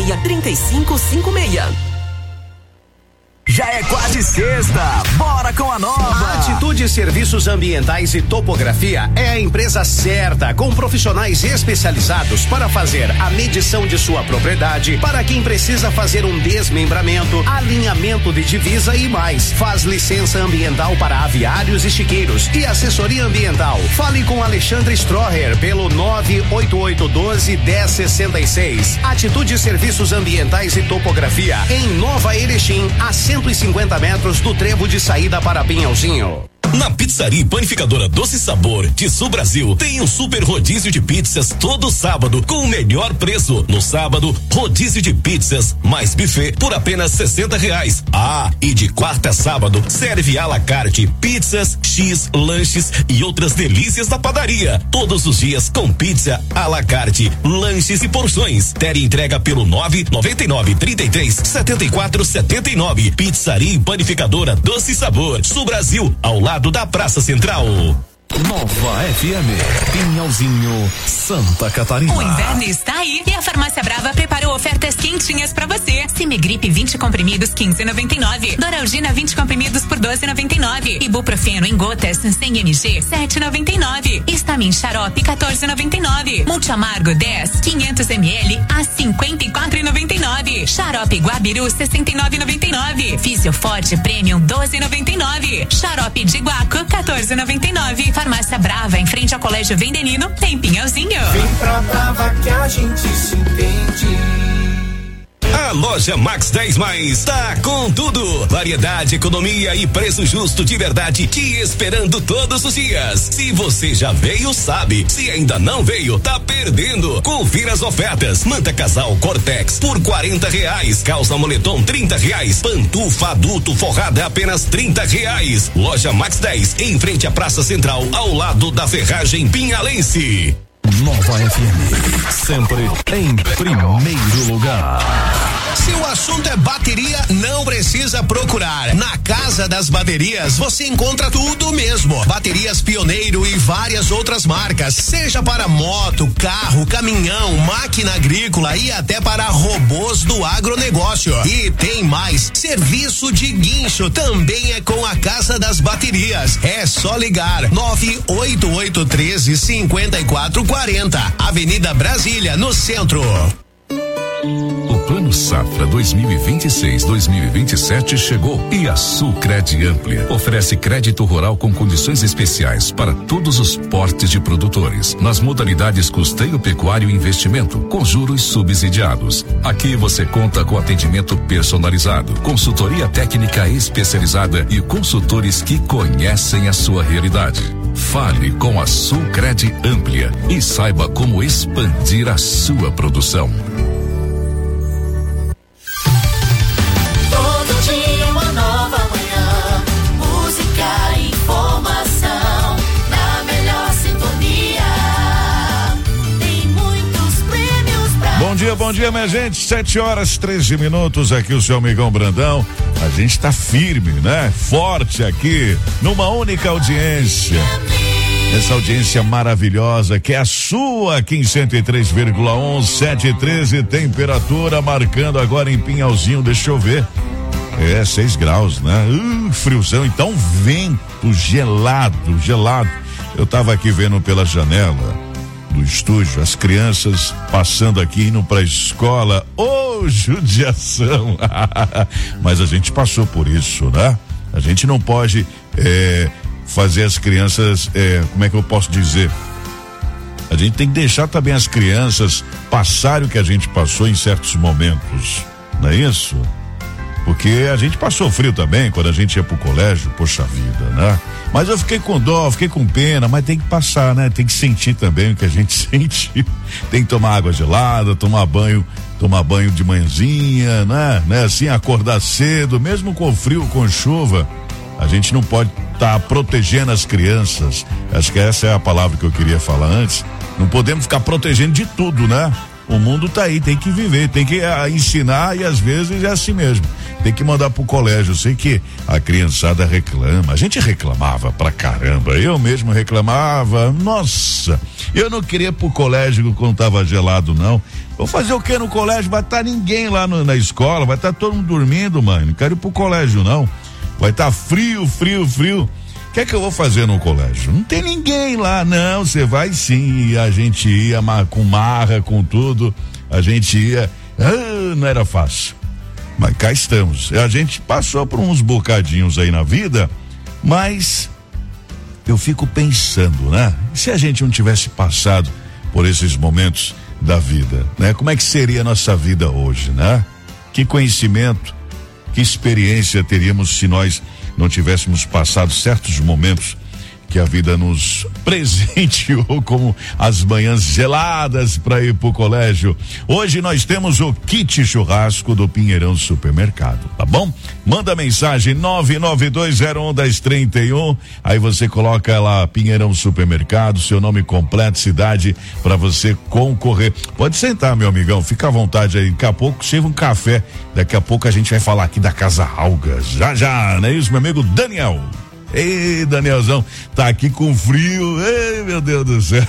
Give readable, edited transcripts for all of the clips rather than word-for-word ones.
363556. Já é quase sexta, bora com a nova! A Atitude Serviços Ambientais e Topografia é a empresa certa, com profissionais especializados para fazer a medição de sua propriedade, para quem precisa fazer um desmembramento, alinhamento de divisa e mais. Faz licença ambiental para aviários e chiqueiros e assessoria ambiental. Fale com Alexandre Stroher pelo 98812-1066. Atitude Serviços Ambientais e Topografia, em Nova Erechim, a 150 metros do trevo de saída para Pinhalzinho. Na Pizzaria e Panificadora Doce Sabor de Sul Brasil tem um super rodízio de pizzas todo sábado com o melhor preço. No sábado, rodízio de pizzas mais buffet por apenas R$60. Ah, e de quarta a sábado serve à la carte pizzas, X, lanches e outras delícias da padaria. Todos os dias com pizza à la carte, lanches e porções. Tere entrega pelo 999-33-7479. Pizzaria e Panificadora Doce Sabor Sul Brasil, ao lado da Praça Central. Nova FM, Pinhalzinho, Santa Catarina. O inverno está aí e a Farmácia Brava preparou ofertas quentinhas pra você. Simigripe 20 comprimidos 15,99. Doralgina 20 comprimidos por 12,99. Ibuprofeno em gotas 100 mg 7,99. Estamin Xarope 14,99. Multiamargo 10 500 ml a 54,99. Xarope Guabiru 69,99. Fisioforte Premium 12,99. Xarope de Guaco 14,99. Farmácia Brava, em frente ao Colégio Vendenino, tem Pinhalzinho. Vem pra Brava que a gente se entende. A loja Max 10 Mais tá com tudo. Variedade, economia e preço justo de verdade te esperando todos os dias. Se você já veio, sabe. Se ainda não veio, tá perdendo. Confira as ofertas. Manta casal Cortex por R$40. Calça moletom R$30. Pantufa adulto forrada apenas R$30. Loja Max 10 em frente à Praça Central, ao lado da Ferragem Pinhalense. Nova FM, sempre em primeiro lugar. Se o assunto é bateria, não precisa procurar. Na Casa das Baterias você encontra tudo mesmo. Baterias Pioneiro e várias outras marcas. Seja para moto, carro, caminhão, máquina agrícola e até para robôs do agronegócio. E tem mais. Serviço de guincho também é com a Casa das Baterias. É só ligar 98813-5440. Avenida Brasília, no centro. O Plano Safra 2026-2027 chegou e a Sulcred Amplia oferece crédito rural com condições especiais para todos os portes de produtores, nas modalidades custeio pecuário e investimento, com juros subsidiados. Aqui você conta com atendimento personalizado, consultoria técnica especializada e consultores que conhecem a sua realidade. Fale com a Sulcred Amplia e saiba como expandir a sua produção. Bom dia, minha gente. 7h13. Aqui o seu amigão Brandão. A gente tá firme, né? Forte aqui, numa única audiência. Essa audiência maravilhosa que é a sua aqui em 103,1, 7h13, temperatura marcando agora em Pinhalzinho, deixa eu ver. 6 graus, né? Friozão, então vento gelado. Eu tava aqui vendo pela janela do estúdio, as crianças passando aqui, indo pra escola. Judiação. Mas a gente passou por isso, né? A gente não pode fazer as crianças, como é que eu posso dizer? A gente tem que deixar também as crianças passarem o que a gente passou em certos momentos, não é isso? Porque a gente passou frio também quando a gente ia pro colégio, poxa vida, né? Mas eu fiquei com dó, fiquei com pena, mas tem que passar, né? Tem que sentir também o que a gente sente. Tem que tomar água gelada, tomar banho de manhãzinha, né? Assim, acordar cedo, mesmo com frio, com chuva, a gente não pode estar protegendo as crianças. Acho que essa é a palavra que eu queria falar antes. Não podemos ficar protegendo de tudo, né? O mundo tá aí, tem que viver, tem que ensinar e às vezes é assim mesmo. Tem que mandar pro colégio. Eu sei que a criançada reclama. A gente reclamava pra caramba. Eu mesmo reclamava. Nossa, eu não queria ir pro colégio quando tava gelado, não. Vou fazer o que no colégio? Vai estar ninguém lá na escola, vai estar todo mundo dormindo, mãe. Não quero ir pro colégio, não. Vai estar frio. O que é que eu vou fazer no colégio? Não tem ninguém lá, não. Você vai sim. E a gente ia com marra, com tudo. A gente ia. Não era fácil. Mas cá estamos. A gente passou por uns bocadinhos aí na vida, mas eu fico pensando, né? Se a gente não tivesse passado por esses momentos da vida, né? Como é que seria a nossa vida hoje, né? Que conhecimento, que experiência teríamos se nós não tivéssemos passado certos momentos que a vida nos presenteou, como as manhãs geladas para ir pro colégio. Hoje nós temos o kit churrasco do Pinheirão Supermercado, tá bom? Manda mensagem 992011031, aí você coloca lá Pinheirão Supermercado, seu nome completo, cidade, para você concorrer. Pode sentar, meu amigão, fica à vontade aí, daqui a pouco chega um café, daqui a pouco a gente vai falar aqui da Casa Algas, já, não é isso, meu amigo Daniel? Ei, Danielzão, tá aqui com frio, ei, meu Deus do céu.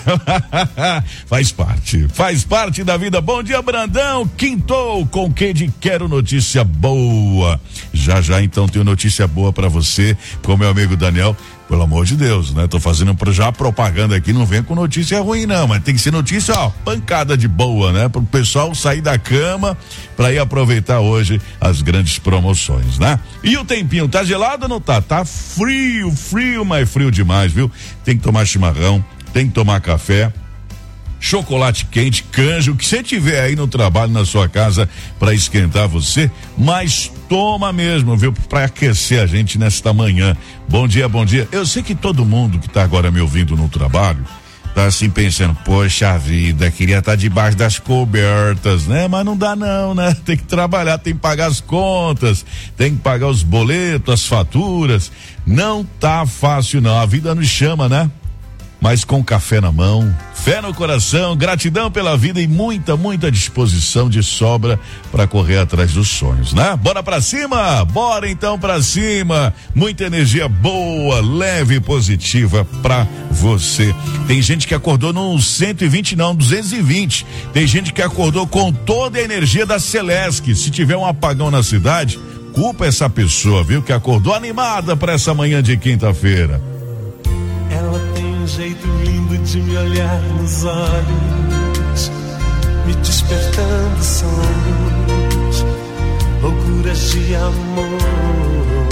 Faz parte da vida. Bom dia, Brandão, quintou com quem de quero notícia boa. Já então tenho notícia boa pra você, com meu amigo Daniel. Pelo amor de Deus, né? Tô fazendo já propaganda aqui, não vem com notícia ruim não, mas tem que ser notícia, pancada de boa, né? Pro pessoal sair da cama pra ir aproveitar hoje as grandes promoções, né? E o tempinho, tá gelado ou não tá? Tá frio, mas frio demais, viu? Tem que tomar chimarrão, tem que tomar café, chocolate quente, canja, o que você tiver aí no trabalho, na sua casa, para esquentar você, mas toma mesmo, viu? Para aquecer a gente nesta manhã. Bom dia. Eu sei que todo mundo que tá agora me ouvindo no trabalho tá assim pensando, poxa vida, queria estar debaixo das cobertas, né? Mas não dá não, né? Tem que trabalhar, tem que pagar as contas, tem que pagar os boletos, as faturas. Não tá fácil não, a vida nos chama, né? Mas com café na mão, fé no coração, gratidão pela vida e muita disposição de sobra para correr atrás dos sonhos, né? Bora pra cima? Bora então pra cima. Muita energia boa, leve e positiva pra você. Tem gente que acordou no 120 não, 220. Tem gente que acordou com toda a energia da Celesc. Se tiver um apagão na cidade, culpa essa pessoa, viu? Que acordou animada pra essa manhã de quinta-feira. Ela tem um jeito lindo de me olhar nos olhos, me despertando sonhos, loucuras de amor.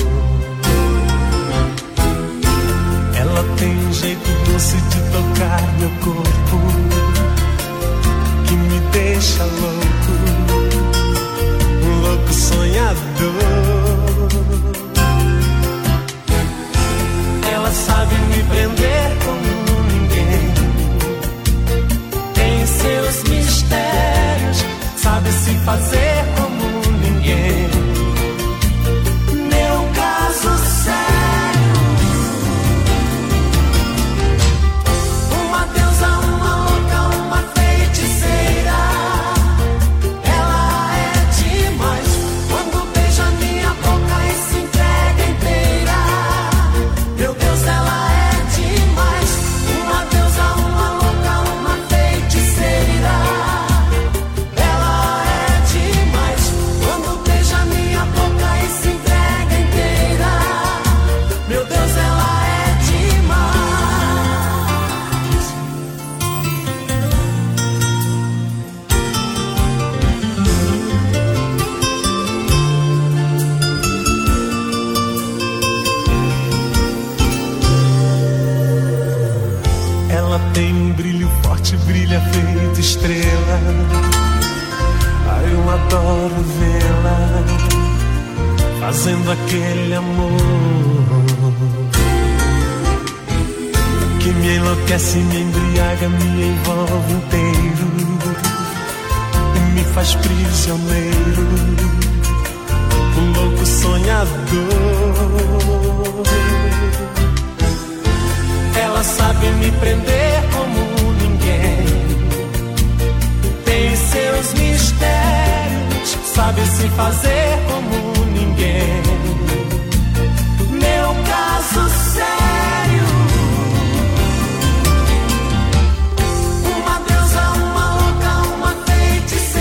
Ela tem um jeito doce de tocar meu corpo, que me deixa louco, um louco sonhador. Ela sabe me prender como ninguém, tem seus mistérios, sabe se fazer como ninguém. Meu caso sério, uma deusa, uma louca, uma feiticeira. Ela é demais, quando beija minha boca e se entrega inteira. Meu Deus, ela é demais, uma deusa, uma louca, uma feiticeira. Ela é demais, quando beija minha boca e se entrega inteira. Meu Deus, ela é demais. Ela tem um brilho forte, brilha feito estrela. Ai, eu adoro vê-la fazendo aquele amor que me enlouquece, me embriaga, me envolve inteiro e me faz prisioneiro, um louco sonhador. Ela sabe me prender como ninguém, tem seus mistérios, sabe se fazer como ninguém. Meu caso sério, uma deusa, uma louca, uma feiticeira.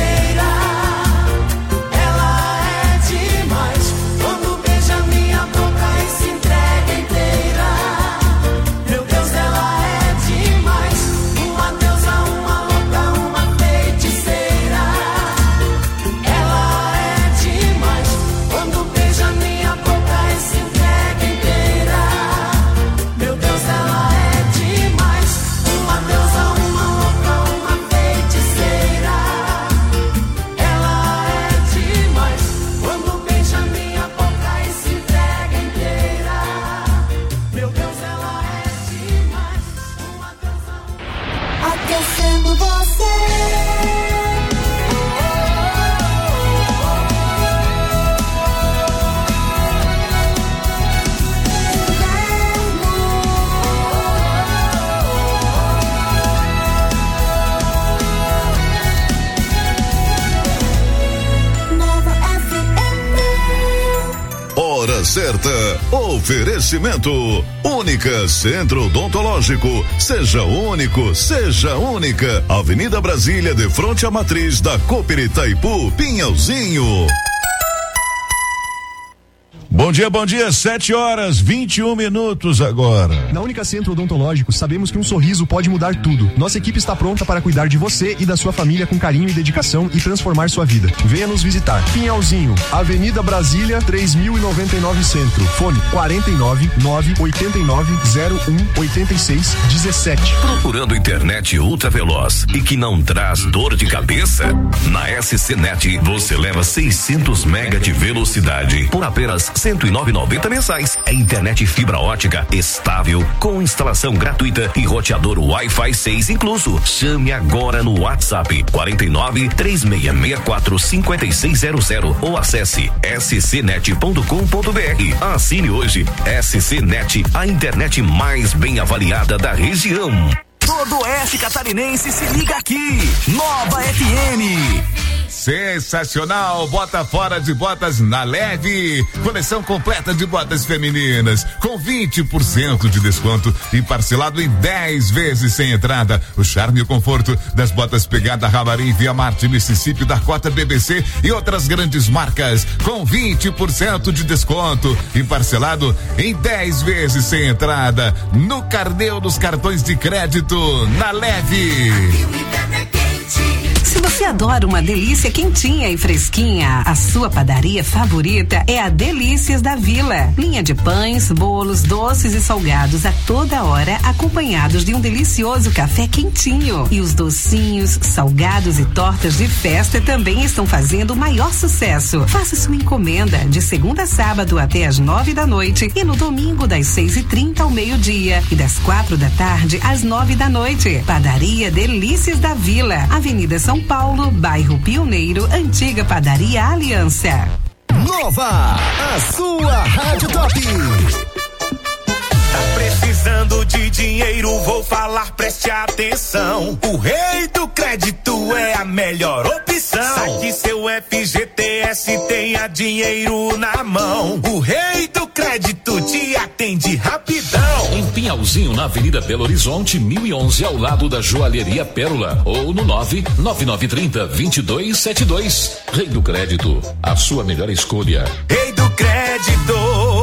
certa. Oferecimento Única Centro Odontológico. Seja único, seja única. Avenida Brasília, de frente à matriz da Cooper Itaipu, Pinhalzinho. Bom dia, 7h21 agora. Na Única Centro Odontológico, sabemos que um sorriso pode mudar tudo. Nossa equipe está pronta para cuidar de você e da sua família com carinho e dedicação e transformar sua vida. Venha nos visitar. Pinhalzinho, Avenida Brasília, 3099 Centro. Fone 49 989 01 86 17. Procurando internet ultra veloz e que não traz dor de cabeça? Na SC Net você leva 600 mega de velocidade por apenas R$109,90 mensais. É internet fibra ótica estável, com instalação gratuita e roteador Wi-Fi 6 incluso. Chame agora no WhatsApp 49 3664 5600 ou acesse scnet.com.br. Assine hoje. SC Net, a internet mais bem avaliada da região. Todo oeste catarinense se liga aqui. Nova FM. Sensacional, bota fora de botas na Leve, coleção completa de botas femininas, com 20% de desconto e parcelado em 10 vezes sem entrada. O charme e o conforto das botas Pegada Ramarim, Via Marte, Mississippi, Dakota, BBC e outras grandes marcas, com 20% de desconto e parcelado em 10 vezes sem entrada, no carnê dos cartões de crédito, na Leve. Se você adora uma delícia quentinha e fresquinha, a sua padaria favorita é a Delícias da Vila. Linha de pães, bolos, doces e salgados a toda hora, acompanhados de um delicioso café quentinho. E os docinhos, salgados e tortas de festa também estão fazendo o maior sucesso. Faça sua encomenda de segunda a sábado até às 9 da noite e no domingo das 6h30 ao meio-dia e das 4 da tarde às 9 da noite. Padaria Delícias da Vila, Avenida São Paulo, bairro Pioneiro, antiga Padaria Aliança. Nova, a sua Rádio Top. Tá precisando de dinheiro, vou falar, preste atenção. O Rei do Crédito é a melhor opção. Saque seu FGTS, tenha dinheiro na mão. O Rei do Crédito te atende rapidão. Em Pinhalzinho, na Avenida Belo Horizonte, 1011, ao lado da Joalheria Pérola. Ou no 99930-2272. Rei do Crédito, a sua melhor escolha. Rei do Crédito.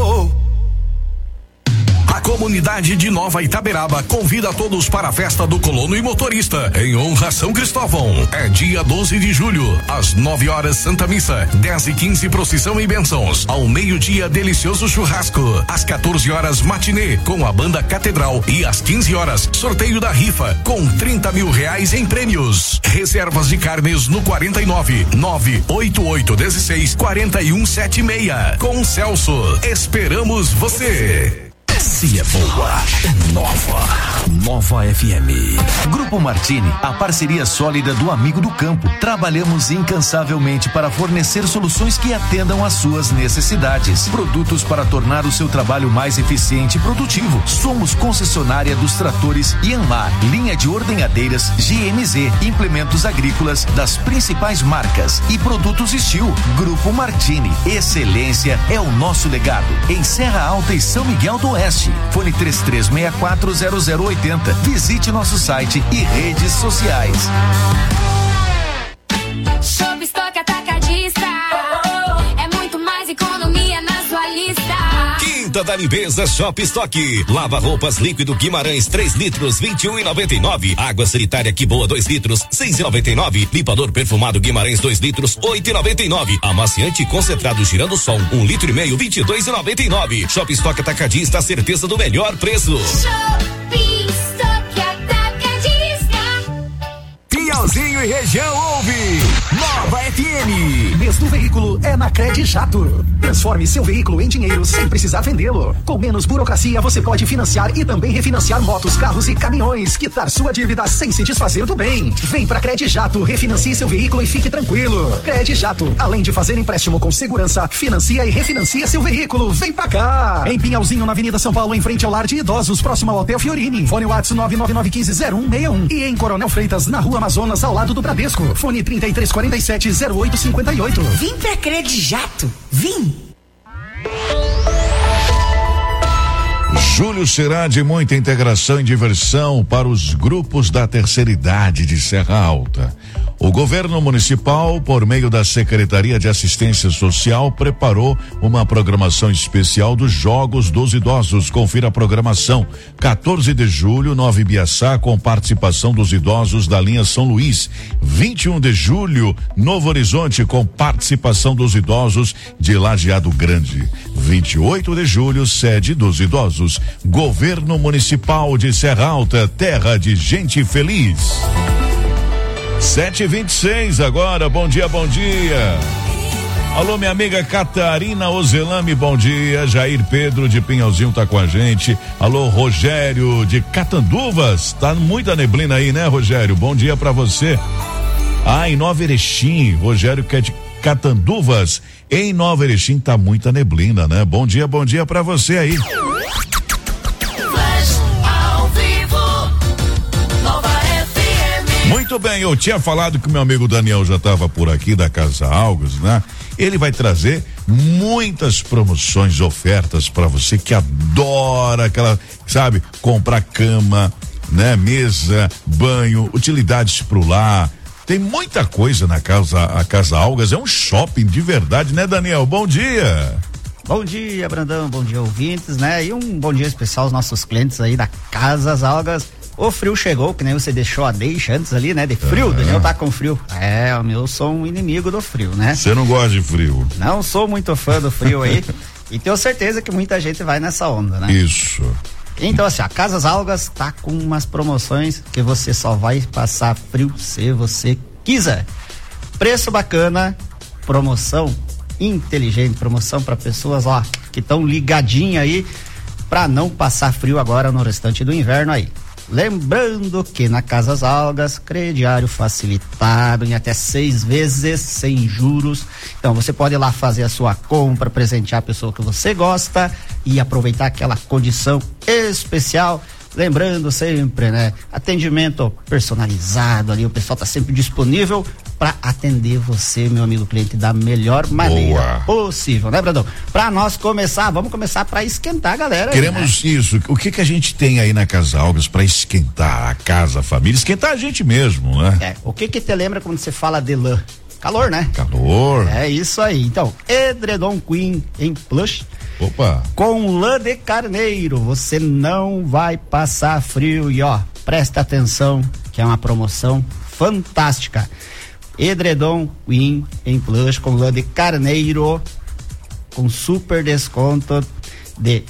A comunidade de Nova Itaberaba convida a todos para a festa do colono e motorista, em honra a São Cristóvão. É dia 12 de julho, às 9 horas Santa Missa, 10h15 procissão e bênçãos. Ao meio-dia, delicioso churrasco. Às 14 horas matinê, com a banda Catedral. E às 15 horas, sorteio da rifa, com R$30 mil em prêmios. Reservas de carnes no 49 98816 4176. Com Celso, esperamos você. Se é boa, é nova. Nova FM. Grupo Martini, a parceria sólida do amigo do campo. Trabalhamos incansavelmente para fornecer soluções que atendam às suas necessidades. Produtos para tornar o seu trabalho mais eficiente e produtivo. Somos concessionária dos tratores Yanmar, linha de ordenhadeiras GMZ, implementos agrícolas das principais marcas e produtos Steel. Grupo Martini, excelência é o nosso legado. Em Serra Alta e São Miguel do Oeste. Fone 33640080. Visite nosso site e redes sociais. Shop Stock Atacadista. É muito mais economia na sua lista. Quinta da Limpeza Shop Stock. Lava roupas líquido Guimarães 3 litros 21,99. Água sanitária Que Boa 2 litros 6,99. Limpador perfumado Guimarães 2 litros 8,99. Amaciante concentrado Girando Som 1,5 litro 22,99. Shop Stock Atacadista, a certeza do melhor preço. Shopping Stock Atacadista. Pinhalzinho e região ouve Nova FM. Mês do veículo é na Cred Jato. Transforme seu veículo em dinheiro sem precisar vendê-lo. Com menos burocracia, você pode financiar e também refinanciar motos, carros e caminhões. Quitar sua dívida sem se desfazer do bem. Vem pra Cred Jato, refinancie seu veículo e fique tranquilo. Cred Jato, além de fazer empréstimo com segurança, financia e refinancia seu veículo. Vem pra cá. Em Pinhalzinho, na Avenida São Paulo, em frente ao Lar de Idosos, próximo ao Hotel Fiorini. Fone WhatsApp 999150161. E em Coronel Freitas, na Rua Amazonas, ao lado do Bradesco. Fone 33470858. Vim pra Cred Jato. Vim. Julho será de muita integração e diversão para os grupos da terceira idade de Serra Alta. O governo municipal, por meio da Secretaria de Assistência Social, preparou uma programação especial dos Jogos dos Idosos. Confira a programação. 14 de julho, Nova Ibiaçá, com participação dos idosos da linha São Luís. 21 de julho, Novo Horizonte, com participação dos idosos de Lajeado Grande. 28 de julho, sede dos idosos. Governo Municipal de Serra Alta, terra de gente feliz. 7h26 agora, bom dia, bom dia. Alô, minha amiga Catarina Ozelame, bom dia. Jair Pedro de Pinhalzinho tá com a gente. Alô, Rogério de Catanduvas, tá muita neblina aí, né, Rogério? Bom dia pra você. Em Nova Erechim, Rogério que é de Catanduvas, em Nova Erechim tá muita neblina, né? Bom dia pra você aí. Muito bem, eu tinha falado que o meu amigo Daniel já estava por aqui da Casa Algas, né? Ele vai trazer muitas promoções, ofertas para você que adora aquela, sabe, comprar cama, né? Mesa, banho, utilidades pro lar. Tem muita coisa na a Casa Algas, é um shopping de verdade, né, Daniel? Bom dia. Bom dia, Brandão, bom dia, ouvintes, né? E um bom dia especial aos nossos clientes aí da Casas Algas. O frio chegou, que nem você deixou a deixa antes ali, né? De frio, Daniel tá com frio. Eu sou um inimigo do frio, né? Você não gosta de frio? Não sou muito fã do frio aí. E tenho certeza que muita gente vai nessa onda, né? Isso. Então, assim, a Casas Algas tá com umas promoções que você só vai passar frio se você quiser. Preço bacana, promoção inteligente, promoção para pessoas, ó, que estão ligadinha aí para não passar frio agora no restante do inverno aí. Lembrando que na Casas Algas, crediário facilitado em até 6 vezes sem juros. Então você pode ir lá fazer a sua compra, presentear a pessoa que você gosta e aproveitar aquela condição especial. Lembrando sempre, né? Atendimento personalizado ali, o pessoal tá sempre disponível para atender você, meu amigo cliente, da melhor maneira possível, né, Brandão? Para nós começar, vamos começar para esquentar a galera. Queremos, né? Isso. O que a gente tem aí na Casa Algas para esquentar a casa, a família, esquentar a gente mesmo, né? O que te lembra quando você fala de lã? Calor, né? Calor. É isso aí. Então, edredom Queen em plush. Opa! Com lã de carneiro, você não vai passar frio. E ó, presta atenção que é uma promoção fantástica. Edredom Queen em plush com lã de carneiro com super desconto de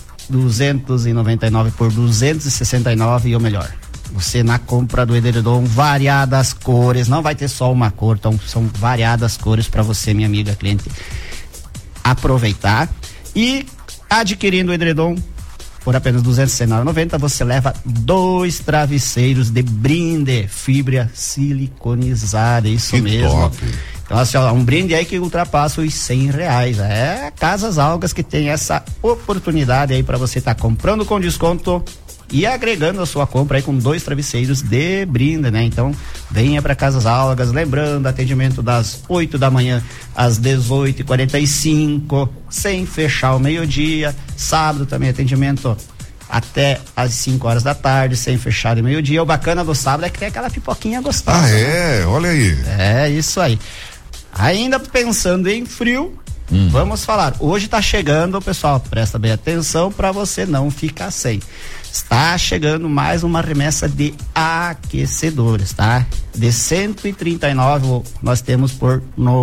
299 por 269 e o melhor. Você na compra do edredom, variadas cores, não vai ter só uma cor, então são variadas cores para você, minha amiga cliente, aproveitar. E adquirindo o edredom por apenas R$ 269,90, você leva 2 travesseiros de brinde, fibra siliconizada, isso que mesmo. Top. Então, assim, ó, um brinde aí que ultrapassa os R$100. É Casas Algas que tem essa oportunidade aí para você estar comprando com desconto e agregando a sua compra aí com 2 travesseiros de brinde, né? Então, venha para Casas Algas, lembrando, atendimento das 8 da manhã às 18h45, sem fechar ao meio-dia. Sábado também atendimento até às 5 horas da tarde, sem fechar de meio-dia. O bacana do sábado é que tem aquela pipoquinha gostosa. Né? Olha aí. É isso aí. Ainda pensando em frio, vamos falar. Hoje tá chegando, pessoal, presta bem atenção para você não ficar sem. Está chegando mais uma remessa de aquecedores, tá? De 139 nós temos por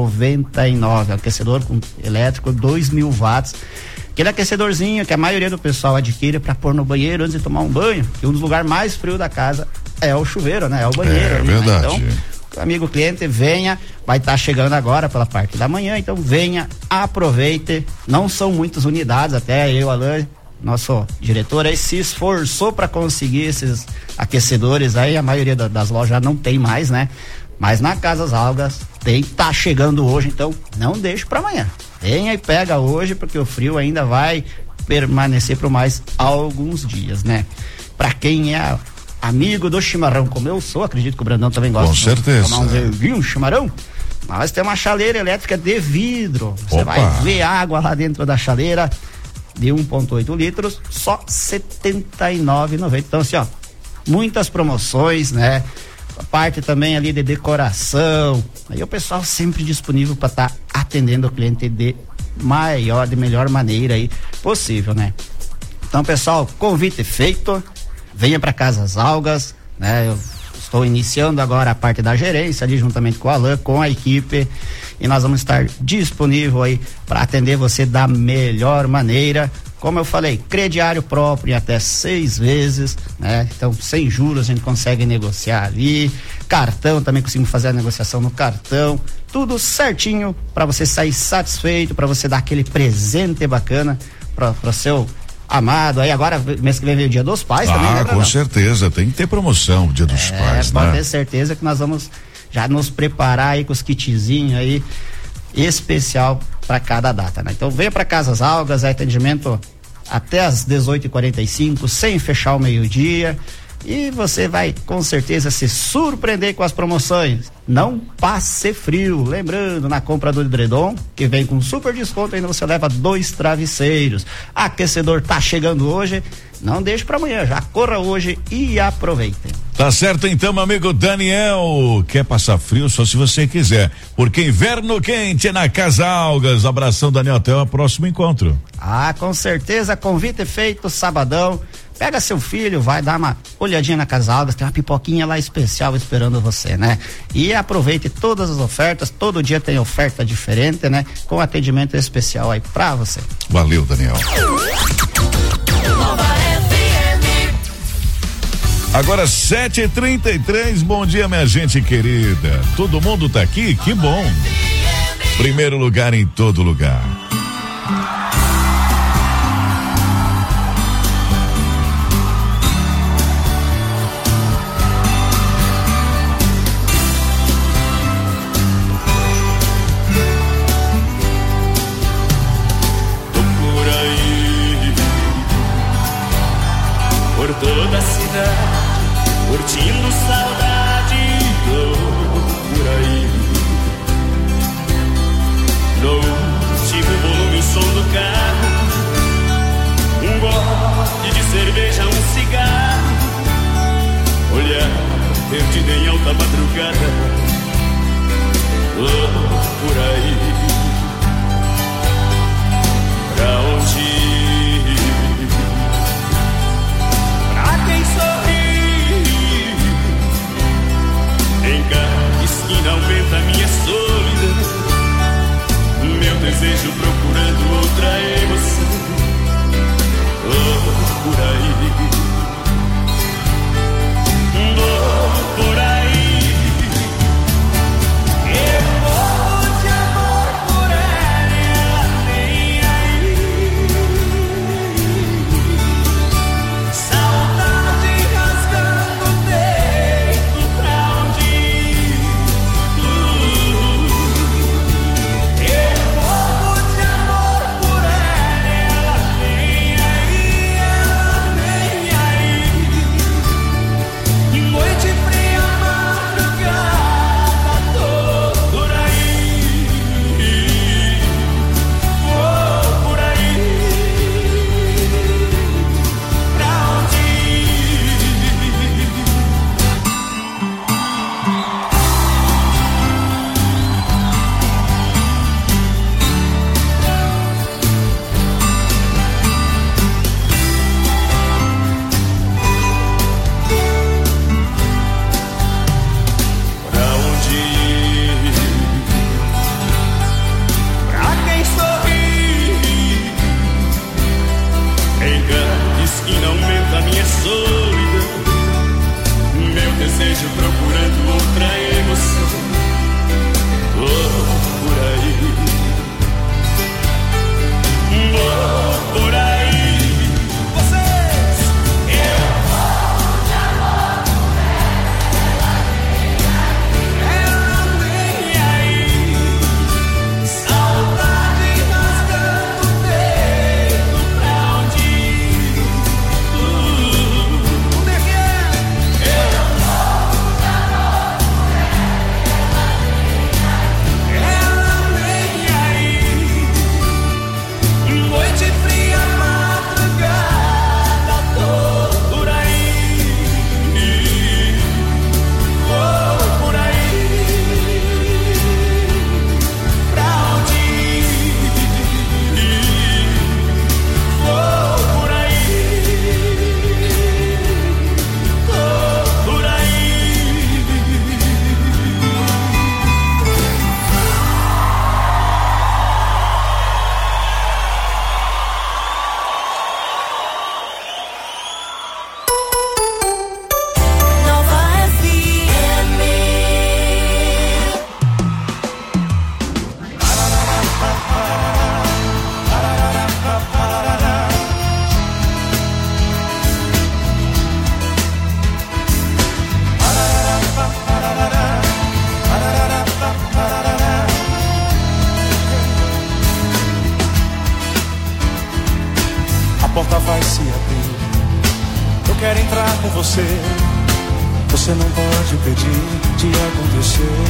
99. Aquecedor com elétrico 2.000 watts. Aquele aquecedorzinho que a maioria do pessoal adquire para pôr no banheiro antes de tomar um banho, que um dos lugares mais frios da casa é o chuveiro, né? É o banheiro. É verdade. Né? Então, amigo cliente, venha, vai estar chegando agora pela parte da manhã, então venha, aproveite. Não são muitas unidades, até eu, Alain, nosso diretor aí se esforçou para conseguir esses aquecedores aí, a maioria das lojas não tem mais, né? Mas na Casas Algas tá chegando hoje, então não deixe para amanhã. Venha e pega hoje, porque o frio ainda vai permanecer por mais alguns dias, né? Para quem é amigo do chimarrão, como eu sou, acredito que o Brandão também gosta. Com certeza. Tomar um verguinho, um chimarrão. Nós temos uma chaleira elétrica de vidro. Você vai ver água lá dentro da chaleira. de 1,8 litros, só R$ 79,90. Então, assim, ó, muitas promoções, né? A parte também ali de decoração. Aí o pessoal sempre disponível para estar atendendo o cliente de melhor maneira aí possível, né? Então, pessoal, convite feito. Venha para Casas Algas, né? Eu estou iniciando agora a parte da gerência ali juntamente com o Alain, com a equipe, e nós vamos estar disponível aí para atender você da melhor maneira. Como eu falei, crediário próprio em até 6 vezes, né? Então, sem juros a gente consegue negociar ali. Cartão, também conseguimos fazer a negociação no cartão. Tudo certinho para você sair satisfeito, para você dar aquele presente bacana para seu amado. Aí agora, mês que vem o Dia dos Pais também, né, com certeza, tem que ter promoção Dia dos Pais, pode né? ter certeza que nós vamos já nos preparar aí com os kitzinhos aí especial para cada data, né? Então venha para Casas Algas, atendimento até às 18h45, sem fechar o meio-dia, e você vai com certeza se surpreender com as promoções. Não passe frio. Lembrando, na compra do edredom, que vem com super desconto, ainda você leva 2 travesseiros. Aquecedor tá chegando hoje, não deixe para amanhã, já corra hoje e aproveitem. Tá certo então, meu amigo Daniel. Quer passar frio só se você quiser, porque inverno quente é na Casa Algas. Abração, Daniel, até o próximo encontro. Com certeza, convite feito, sabadão. Pega seu filho, vai dar uma olhadinha na Casa Algas, tem uma pipoquinha lá especial esperando você, né? E aproveite todas as ofertas, todo dia tem oferta diferente, né? Com atendimento especial aí pra você. Valeu, Daniel. Agora 7h33, bom dia, minha gente querida. Todo mundo tá aqui? Que bom. Primeiro lugar em todo lugar. Toda a cidade, curtindo saudade, tô por aí. No último volume o som do carro, um gole de cerveja, um cigarro, olhar perdido em alta madrugada, tô por aí. Pra onde ir? Quem sorri em cada esquina aumenta minha solidão, meu desejo procurando outra emoção. Oh, por aí, oh, por aí. Eu morro de amor por ela e ela nem aí. porta vai se abrir. Eu quero entrar com você. Você não pode impedir de acontecer.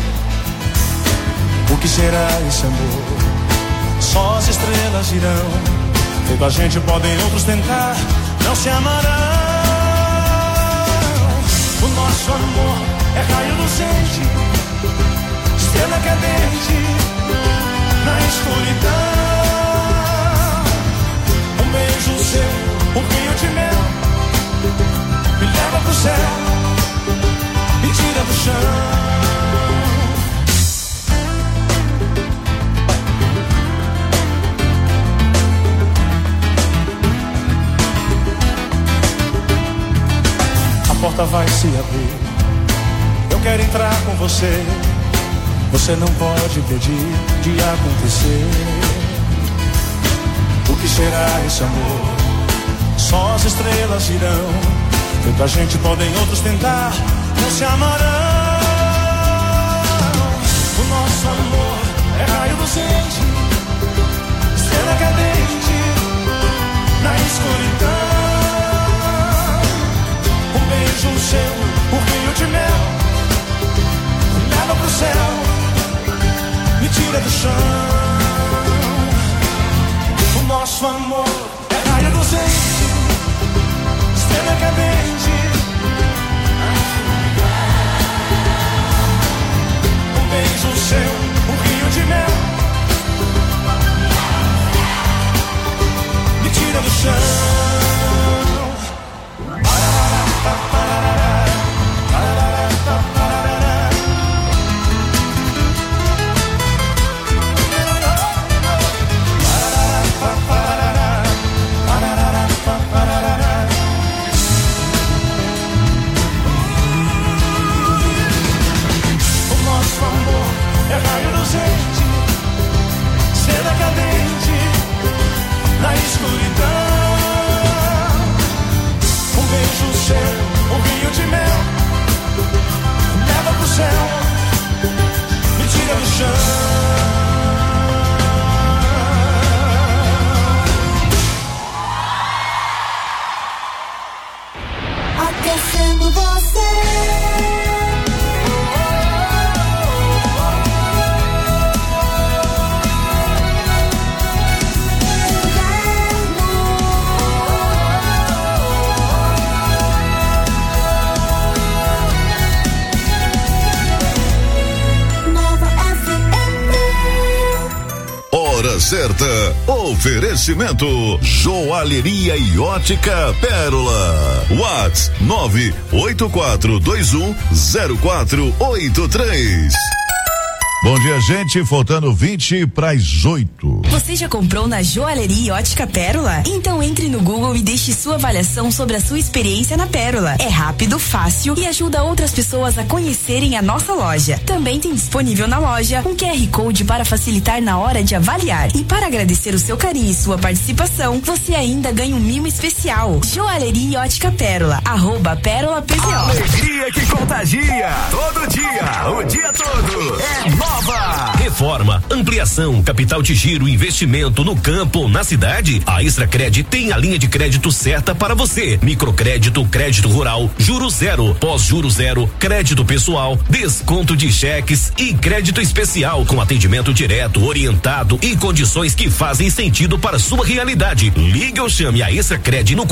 O que será esse amor? Só as estrelas dirão. Feito a gente podem outros tentar, não se amarão. O nosso amor é raio lucente, estrela cadente na escuridão. Um beijo seu, um rio de mel, me leva pro céu, me tira do chão. A porta vai se abrir. Eu quero entrar com você. Você não pode impedir de acontecer. O que será esse amor? Só as estrelas dirão. Feito a gente podem outros tentar, não se amarão. O nosso amor é raio lucente, estrela cadente na escuridão. Um beijo seu, um rio de mel, me leva pro céu, me tira do chão. O nosso amor é raio lucente, estrela cadente. Um beijo seu, um rio de mel, me tira do chão. Estrela cadente na escuridão. Um beijo seu, um rio de mel, me leva pro céu, me tira do chão. Aquecendo você. Hora certa. Oferecimento Joalheria e Ótica Pérola. Whats 984210483. Bom dia, gente. Faltando 20 para as 8. Você já comprou na Joalheria e Ótica Pérola? Então entre no Google e deixe sua avaliação sobre a sua experiência na Pérola. É rápido, fácil e ajuda outras pessoas a conhecerem a nossa loja. Também tem disponível na loja um QR Code para facilitar na hora de avaliar. E para agradecer o seu carinho e sua participação, você ainda ganha um mimo especial. Joalheria e Ótica Pérola, @PérolaPZO. Alegria que contagia. Todo dia, o dia todo. É Nova. Reforma, ampliação, capital de giro, investimento no campo, na cidade. A Extracred tem a linha de crédito certa para você. Microcrédito, crédito rural, juros zero, pós-juros zero, crédito pessoal, desconto de cheques e crédito especial com atendimento direto, orientado e condições que fazem sentido para sua realidade. Ligue ou chame a Extracred no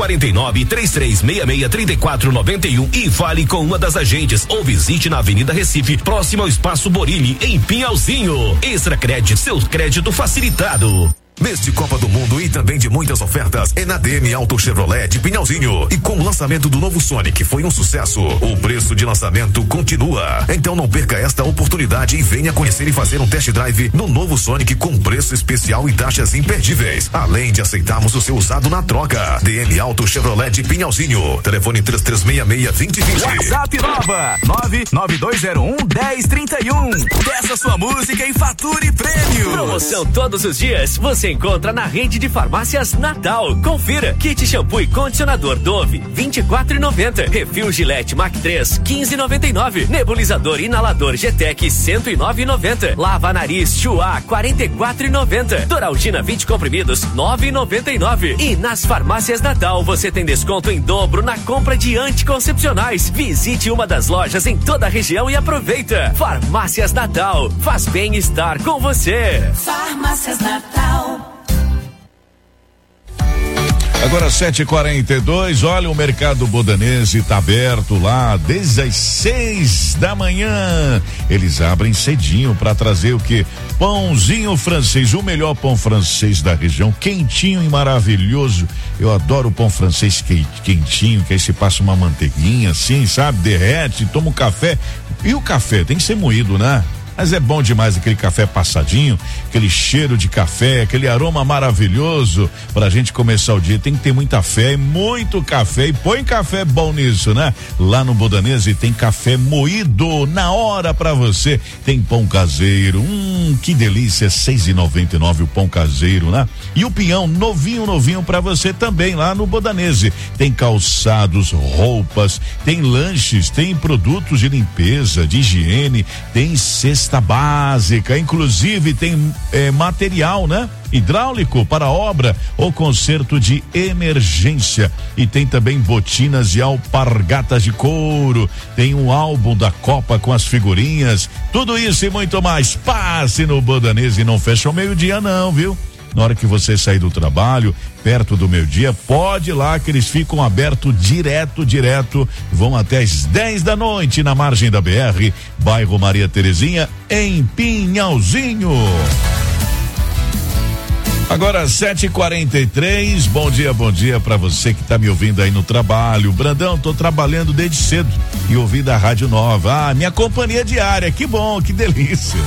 49-3366-3491 e fale com uma das agentes ou visite na Avenida Recife, próximo ao Espaço Borini, em Pinhalzinho. Extracred, seu crédito facilitado. Mês de Copa do Mundo e também de muitas ofertas é na DM Auto Chevrolet de Pinhalzinho. E com o lançamento do novo Sonic foi um sucesso, o preço de lançamento continua. Então não perca esta oportunidade e venha conhecer e fazer um test drive no novo Sonic com preço especial e taxas imperdíveis. Além de aceitarmos o seu usado na troca. DM Auto Chevrolet de Pinhalzinho. Telefone 3366-2020. WhatsApp Nova 99201-1031. Peça sua música e fature prêmio. Promoção todos os dias. Você você encontra na rede de farmácias Natal. Confira: kit shampoo e condicionador Dove, R$24,90. Refil Gillette Mac 3, R$15,99. Nebulizador inalador GTEC, R$109,90. Lava nariz Chua, R$44,90. Doralgina 20 comprimidos, R$9,99. E nas farmácias Natal você tem desconto em dobro na compra de anticoncepcionais. Visite uma das lojas em toda a região e aproveita. Farmácias Natal, faz bem estar com você. Farmácias Natal. Agora 7h42, olha, o Mercado Bodanese tá aberto lá desde as 6 da manhã. Eles abrem cedinho para trazer o quê? Pãozinho francês, o melhor pão francês da região, quentinho e maravilhoso. Eu adoro o pão francês quentinho, que aí você passa uma manteiguinha assim, sabe? Derrete, toma um café. E o café tem que ser moído, né? Mas é bom demais aquele café passadinho, aquele cheiro de café, aquele aroma maravilhoso pra gente começar o dia. Tem que ter muita fé e muito café, e põe café bom nisso, né? Lá no Bodanese tem café moído na hora pra você. Tem pão caseiro, que delícia, R$6,99 o pão caseiro, né? E o pinhão novinho pra você também lá no Bodanese. Tem calçados, roupas, tem lanches, tem produtos de limpeza, de higiene, tem cesta básica, inclusive tem material, né? Hidráulico para obra ou conserto de emergência, e tem também botinas e alpargatas de couro, tem um álbum da Copa com as figurinhas, tudo isso e muito mais. Passe no Bodanese e não fecha ao meio-dia não, viu? Na hora que você sair do trabalho, perto do meio-dia, pode ir lá que eles ficam abertos direto, vão até às 10 da noite na margem da BR, bairro Maria Terezinha, em Pinhalzinho. Agora 7h43, bom dia pra você que tá me ouvindo aí no trabalho. Brandão, tô trabalhando desde cedo e ouvindo a Rádio Nova. Minha companhia diária, que bom, que delícia.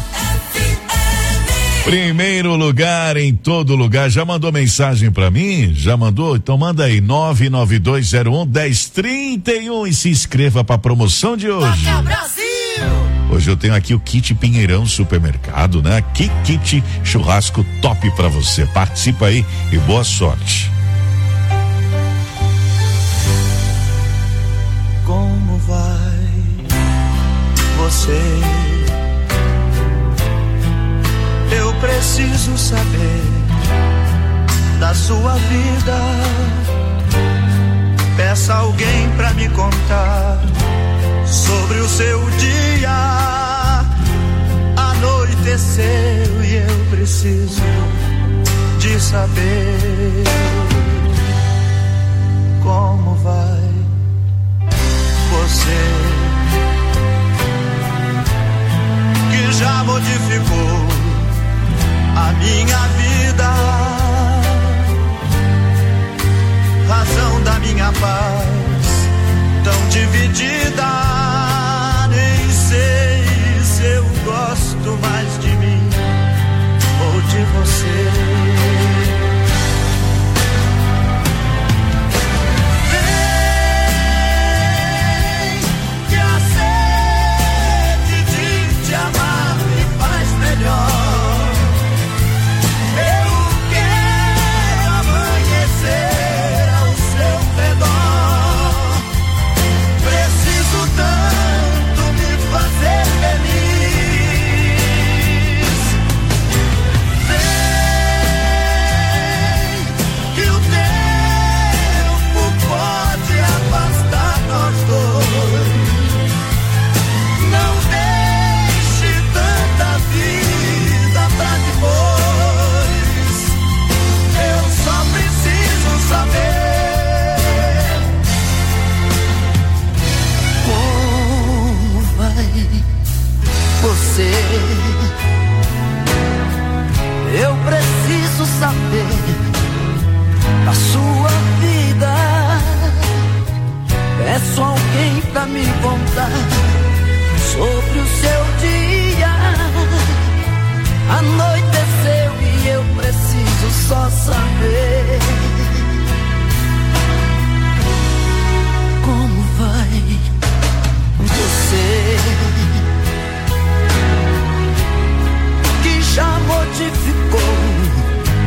Primeiro lugar em todo lugar. Já mandou mensagem pra mim? Já mandou? Então manda aí 992011031 e se inscreva pra promoção de hoje. Hoje eu tenho aqui o kit Pinheirão Supermercado, né? Que kit churrasco top pra você. Participa aí e boa sorte. Como vai você? Eu preciso saber da sua vida. Peça alguém pra me contar sobre o seu dia. Anoiteceu e eu preciso de saber como vai você, que já modificou a minha vida, razão da minha paz, tão dividida. Nem sei se eu gosto mais de mim ou de você. Vem, que a sede de te amar me faz melhor. Eu preciso saber da sua vida. Peço alguém pra me contar sobre o seu dia. Anoiteceu e eu preciso só saber como vai você, já modificou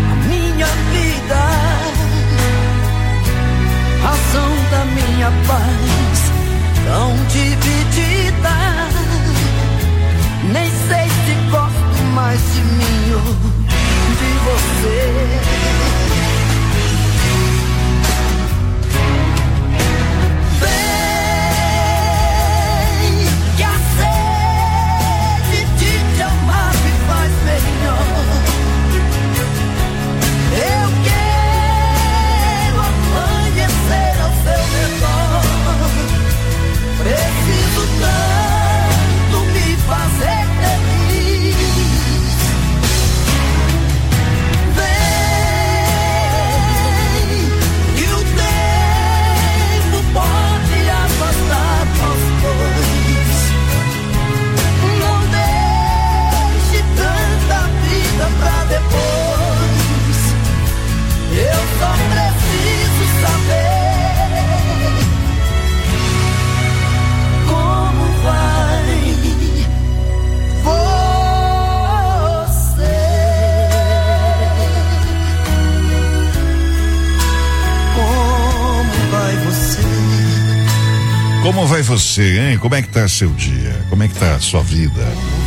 Como vai você, hein? Como é que tá seu dia? Como é que tá a sua vida?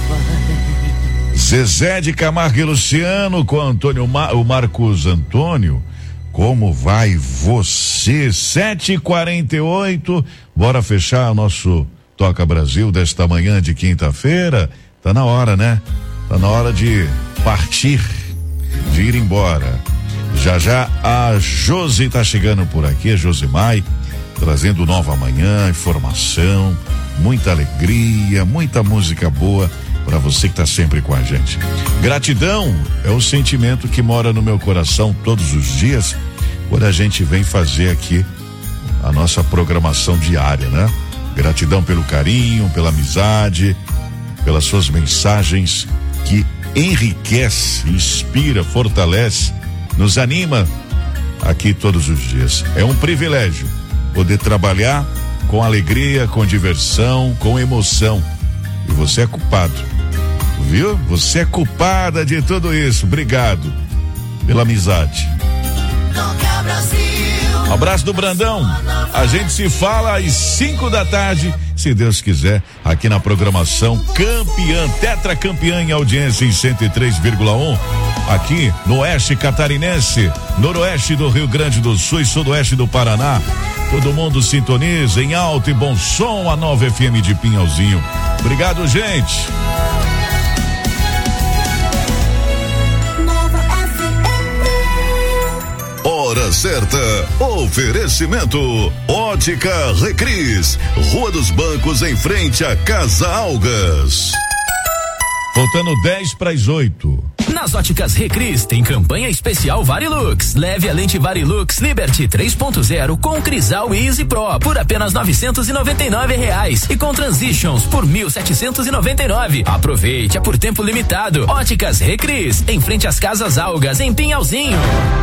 Zezé de Camargo e Luciano com o Marcos Antônio. Como vai você? 7h48. Bora fechar o nosso Toca Brasil desta manhã de quinta-feira. Tá na hora, né? Tá na hora de partir, de ir embora. Já a Josi tá chegando por aqui, a Josimai, trazendo nova manhã, informação, muita alegria, muita música boa para você que tá sempre com a gente. Gratidão é o sentimento que mora no meu coração todos os dias quando a gente vem fazer aqui a nossa programação diária, né? Gratidão pelo carinho, pela amizade, pelas suas mensagens que enriquece, inspira, fortalece, nos anima aqui todos os dias. É um privilégio poder trabalhar com alegria, com diversão, com emoção. E você é culpado, viu? Você é culpada de tudo isso. Obrigado pela amizade. Abraço do Brandão. A gente se fala às 5 da tarde, se Deus quiser, aqui na programação campeã, tetracampeã em audiência em 103,1, aqui no Oeste Catarinense, Noroeste do Rio Grande do Sul e Sudoeste do Paraná. Todo mundo sintoniza em alto e bom som a Nova FM de Pinhalzinho. Obrigado, gente. Hora certa, oferecimento Ótica Recris, Rua dos Bancos em frente à Casa Algas. Faltando 10:08. Nas Óticas Recris tem campanha especial Varilux. Leve a lente Varilux Liberty 3.0 com Crisal Easy Pro por apenas R$999 e com Transitions por R$1.799. Aproveite, é por tempo limitado. Óticas Recris, em frente às Casas Algas, em Pinhalzinho.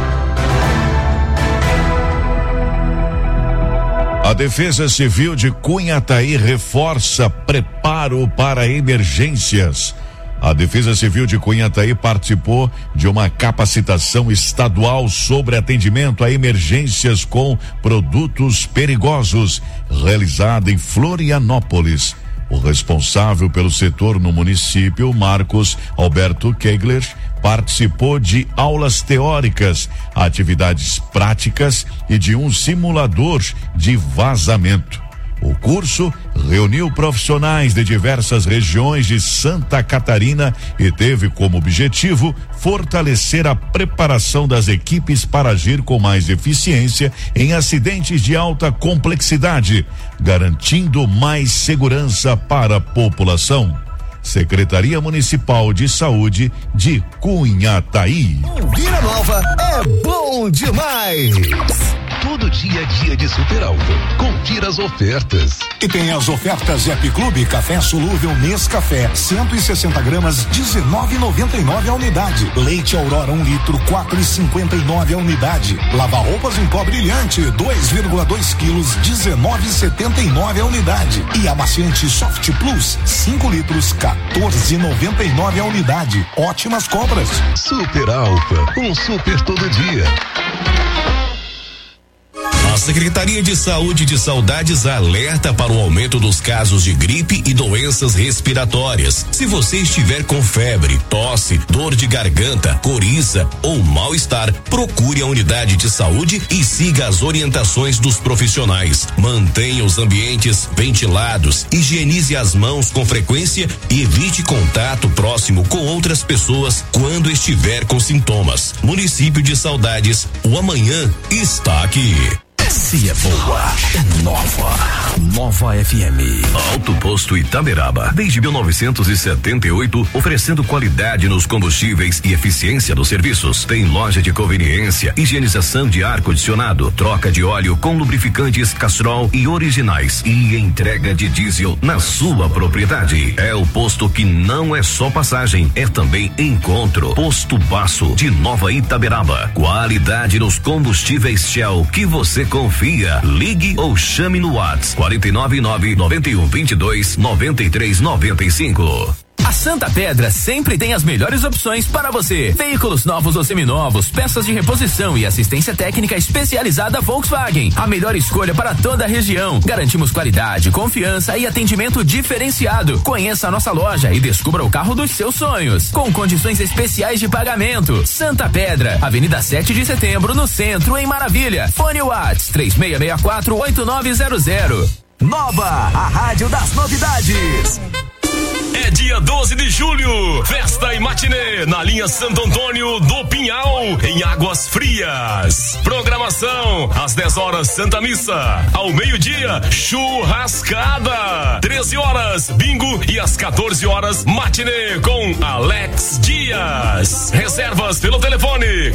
A Defesa Civil de Cunhataí reforça preparo para emergências. A Defesa Civil de Cunhataí participou de uma capacitação estadual sobre atendimento a emergências com produtos perigosos, realizada em Florianópolis. O responsável pelo setor no município, Marcos Alberto Kegler, participou de aulas teóricas, atividades práticas e de um simulador de vazamento. O curso reuniu profissionais de diversas regiões de Santa Catarina e teve como objetivo fortalecer a preparação das equipes para agir com mais eficiência em acidentes de alta complexidade, garantindo mais segurança para a população. Secretaria Municipal de Saúde de Cunhataí. Vira Nova é bom demais. Todo dia é dia de Super Alto. Confira as ofertas. E tem as ofertas App Clube Café Solúvel Nescafé 160 gramas R$19,99 a unidade. Leite Aurora 1 litro R$4,59 a unidade. Lava roupas em pó brilhante 2,2 quilos R$19,79 a unidade. E amaciante Soft Plus 5 litros R$14,99 a unidade. Ótimas compras. Super Alfa, um super todo dia. A Secretaria de Saúde de Saudades alerta para o aumento dos casos de gripe e doenças respiratórias. Se você estiver com febre, tosse, dor de garganta, coriza ou mal-estar, procure a unidade de saúde e siga as orientações dos profissionais. Mantenha os ambientes ventilados, higienize as mãos com frequência e evite contato próximo com outras pessoas quando estiver com sintomas. Município de Saudades, o amanhã está aqui. Se é boa, é nova. Nova FM. Alto Posto Itaberaba. Desde 1978, oferecendo qualidade nos combustíveis e eficiência nos serviços. Tem loja de conveniência, higienização de ar-condicionado, troca de óleo com lubrificantes Castrol e originais e entrega de diesel na sua propriedade. É o posto que não é só passagem, é também encontro. Posto Baço de Nova Itaberaba. Qualidade nos combustíveis Shell que você confia. Ligue ou chame no WhatsApp 499-9122-9395. A Santa Pedra sempre tem as melhores opções para você. Veículos novos ou seminovos, peças de reposição e assistência técnica especializada Volkswagen. A melhor escolha para toda a região. Garantimos qualidade, confiança e atendimento diferenciado. Conheça a nossa loja e descubra o carro dos seus sonhos. Com condições especiais de pagamento. Santa Pedra, Avenida 7 de Setembro, no centro, em Maravilha. Fone Whats 3664-8900. Nova, a rádio das novidades. É dia 12 de julho, festa e matinê na linha Santo Antônio do Pinhal, em Águas Frias. Programação, às 10 horas Santa Missa, ao meio-dia churrascada, 13 horas bingo e às 14 horas matinê com Alex Dias. Reservas pelo telefone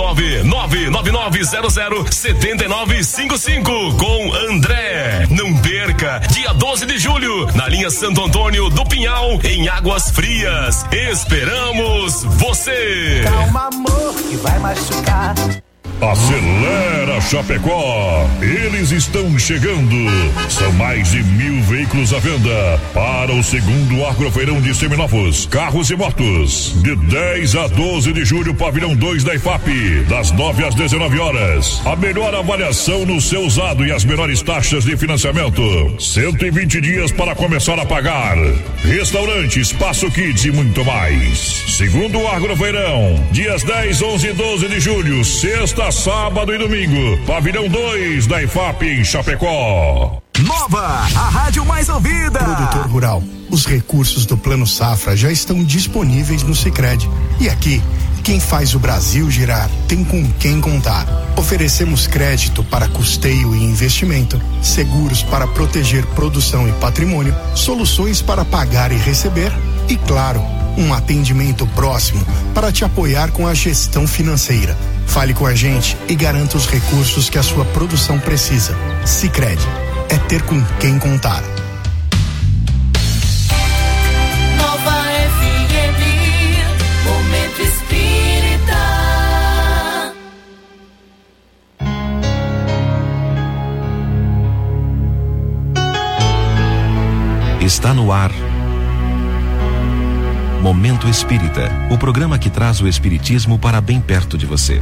49-99900-7955 com André. Não perca, dia 12 de julho, na linha Santo Antônio do Pinhal, em Águas Frias. Esperamos você. Calma, amor, que vai machucar. Acelera Chapecó, eles estão chegando. São mais de 1.000 veículos à venda para o segundo Agrofeirão de Seminovos, Carros e Motos, de 10 a 12 de julho, pavilhão 2 da IFAP, das 9 às 19 horas. A melhor avaliação no seu usado e as menores taxas de financiamento. 120 dias para começar a pagar. Restaurante, Espaço Kids e muito mais. Segundo Agrofeirão, dias 10, 11 e 12 de julho, sexta, sábado e domingo, pavilhão 2 da IFAP em Chapecó. Nova, a rádio mais ouvida. Produtor rural, os recursos do Plano Safra já estão disponíveis no Sicredi. E aqui, quem faz o Brasil girar tem com quem contar. Oferecemos crédito para custeio e investimento, seguros para proteger produção e patrimônio, soluções para pagar e receber e, claro, um atendimento próximo para te apoiar com a gestão financeira. Fale com a gente e garanta os recursos que a sua produção precisa. Sicredi, é ter com quem contar. Nova FM, Momento Espírita. Está no ar Momento Espírita, o programa que traz o espiritismo para bem perto de você.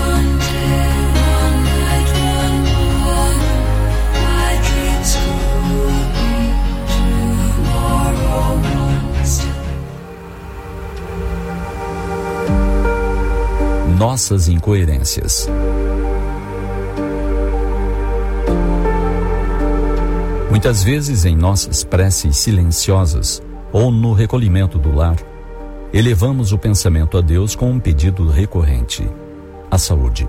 Nossas incoerências. Muitas vezes, em nossas preces silenciosas ou no recolhimento do lar, elevamos o pensamento a Deus com um pedido recorrente: a saúde.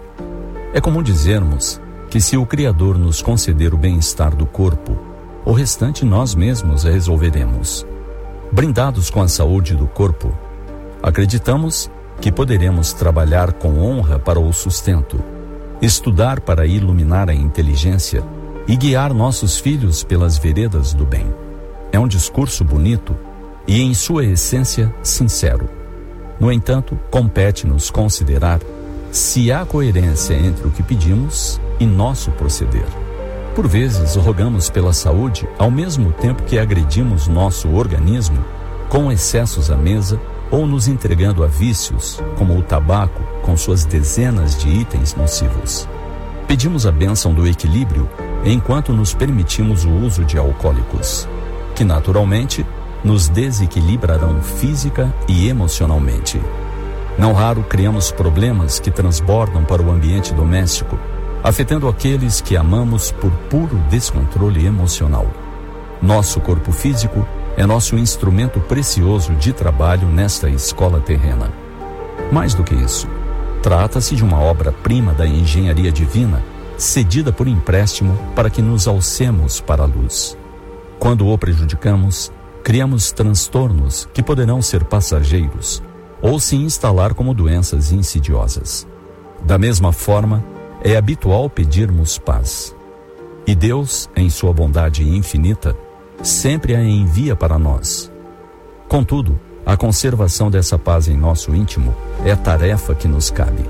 É comum dizermos que se o Criador nos conceder o bem-estar do corpo, o restante nós mesmos resolveremos. Brindados com a saúde do corpo, acreditamos que poderemos trabalhar com honra para o sustento, estudar para iluminar a inteligência e guiar nossos filhos pelas veredas do bem. É um discurso bonito e, em sua essência, sincero. No entanto, compete-nos considerar se há coerência entre o que pedimos e nosso proceder. Por vezes, rogamos pela saúde ao mesmo tempo que agredimos nosso organismo com excessos à mesa ou nos entregando a vícios, como o tabaco, com suas dezenas de itens nocivos. Pedimos a bênção do equilíbrio enquanto nos permitimos o uso de alcoólicos, que naturalmente nos desequilibrarão física e emocionalmente. Não raro criamos problemas que transbordam para o ambiente doméstico, afetando aqueles que amamos por puro descontrole emocional. Nosso corpo físico é nosso instrumento precioso de trabalho nesta escola terrena. Mais do que isso, trata-se de uma obra-prima da engenharia divina, cedida por empréstimo para que nos alcemos para a luz. Quando o prejudicamos, criamos transtornos que poderão ser passageiros ou se instalar como doenças insidiosas. Da mesma forma, é habitual pedirmos paz. E Deus, em sua bondade infinita, sempre a envia para nós. Contudo, a conservação dessa paz em nosso íntimo é a tarefa que nos cabe.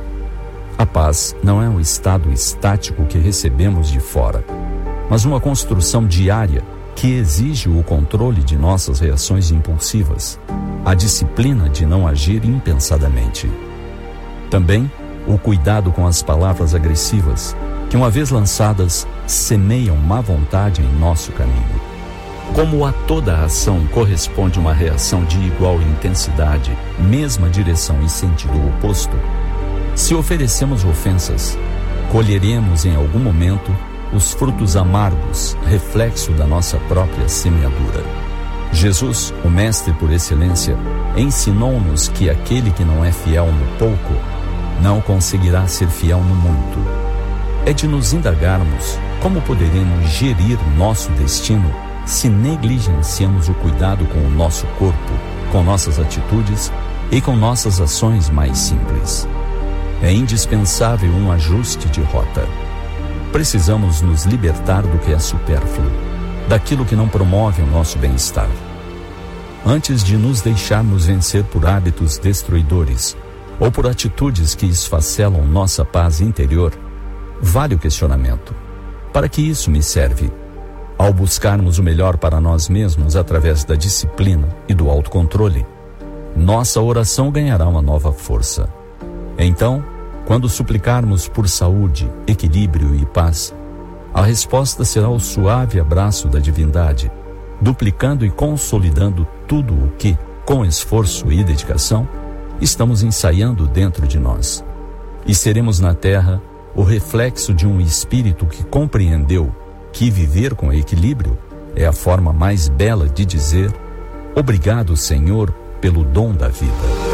A paz não é um estado estático que recebemos de fora, mas uma construção diária que exige o controle de nossas reações impulsivas, a disciplina de não agir impensadamente. Também o cuidado com as palavras agressivas, que uma vez lançadas, semeiam má vontade em nosso caminho. Como a toda ação corresponde uma reação de igual intensidade, mesma direção e sentido oposto, se oferecemos ofensas, colheremos em algum momento os frutos amargos, reflexo da nossa própria semeadura. Jesus, o Mestre por excelência, ensinou-nos que aquele que não é fiel no pouco, não conseguirá ser fiel no muito. É de nos indagarmos como poderemos gerir nosso destino se negligenciamos o cuidado com o nosso corpo, com nossas atitudes e com nossas ações mais simples. É indispensável um ajuste de rota. Precisamos nos libertar do que é supérfluo, daquilo que não promove o nosso bem-estar. Antes de nos deixarmos vencer por hábitos destruidores ou por atitudes que esfacelam nossa paz interior, vale o questionamento: para que isso me serve? Ao buscarmos o melhor para nós mesmos através da disciplina e do autocontrole, nossa oração ganhará uma nova força. Então, quando suplicarmos por saúde, equilíbrio e paz, a resposta será o suave abraço da divindade, duplicando e consolidando tudo o que, com esforço e dedicação, estamos ensaiando dentro de nós. E seremos na Terra o reflexo de um espírito que compreendeu que viver com equilíbrio é a forma mais bela de dizer: obrigado, Senhor, pelo dom da vida.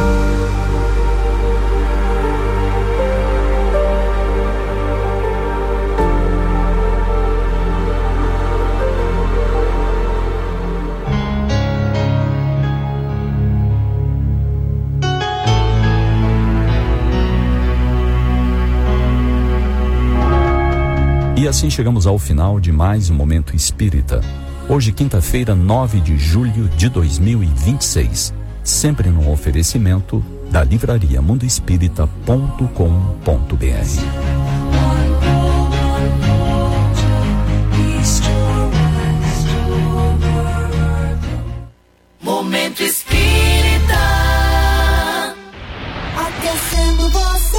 E assim chegamos ao final de mais um Momento Espírita. Hoje, quinta-feira, 9 de julho de 2026. Sempre num oferecimento da livraria mundoespírita.com.br. Momento Espírita, aquecendo você.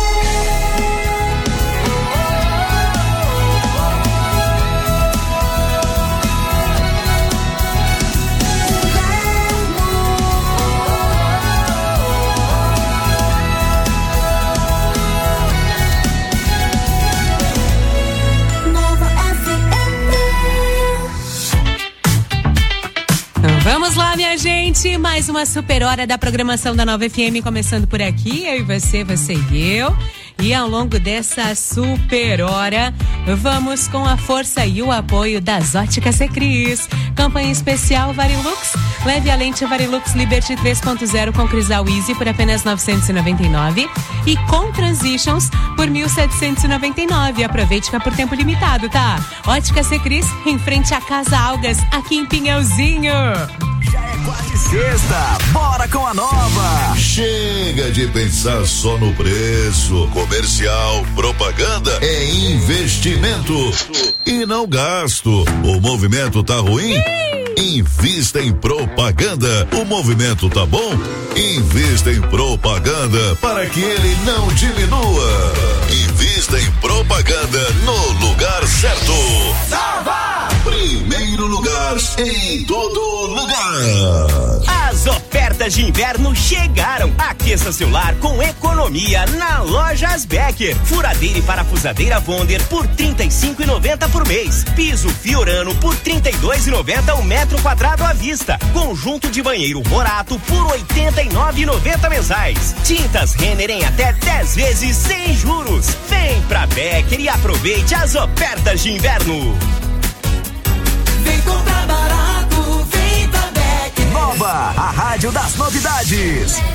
Vamos lá, minha gente, mais uma super hora da programação da Nova FM começando por aqui, eu e você e eu. E ao longo dessa super hora, vamos com a força e o apoio das Óticas Secris. Campanha especial Varilux. Leve a lente Varilux Liberty 3.0 com Crisal Easy por apenas R$ 999 e com Transitions por R$ 1.799. Aproveite que é por tempo limitado, tá? Ótica Secris, em frente à Casa Algas, aqui em Pinhalzinho. Já é quase sexta, bora com a nova. Chega de pensar só no preço. Comercial, propaganda é investimento e não gasto. O movimento tá ruim? Invista em propaganda. O movimento tá bom? Invista em propaganda para que ele não diminua. Invista em propaganda no lugar certo. Salva! Primeiro lugar em todo lugar. As ofertas de inverno chegaram. Aqueça seu lar com economia na Lojas Becker. Furadeira e parafusadeira Wonder por R$ 35,90 por mês. Piso Fiorano por R$ 32,90 o metro quadrado à vista. Conjunto de banheiro Morato por R$ 89,90 mensais. Tintas Renner em até 10 vezes sem juros. Vem pra Becker e aproveite as ofertas de inverno. Vem comprar barato, vem pra Becker. Nova, a rádio das novidades.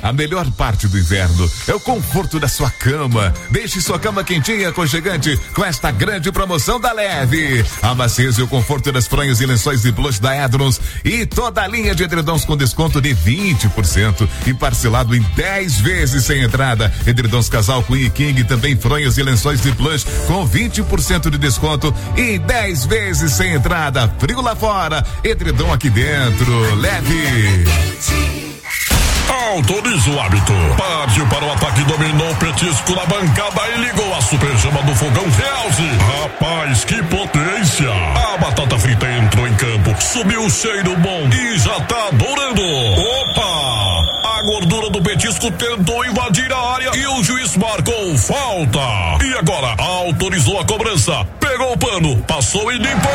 A melhor parte do inverno é o conforto da sua cama. Deixe sua cama quentinha e aconchegante com esta grande promoção da Leve. A maciez e o conforto das fronhas e lençóis de blush da Edrons e toda a linha de edredons com desconto de 20% e parcelado em 10 vezes sem entrada. Edredons casal Queen e King, também fronhas e lençóis de blush com 20% de desconto e 10 vezes sem entrada. Frio lá fora, edredom aqui dentro. Leve. Autoriza o hábito. Partiu para o ataque, dominou o petisco na bancada e ligou a super chama do fogão Realce. Rapaz, que potência! A batata frita entrou em campo, subiu o cheiro bom e já tá dourando. Opa! A gordura do petisco tentou invadir a área e o juiz marcou falta. E agora autorizou a cobrança, pegou o pano, passou e limpou.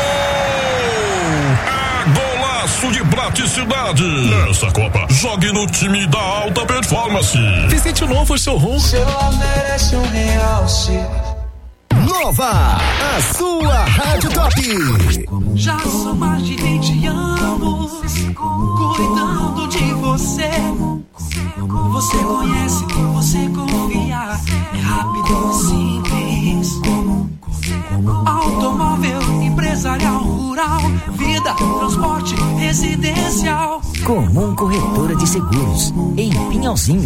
Golaço de praticidade. Nessa Copa, jogue no time da alta performance. Visite o novo showroom. Ela merece um Realce. Nova, a sua Rádio Top. Já são mais de 20 anos cuidando de você. Você conhece, você confia. É rápido e simples. Automóvel, empresarial, rural, vida, transporte, residencial. Comum Corretora de Seguros, em Pinhalzinho,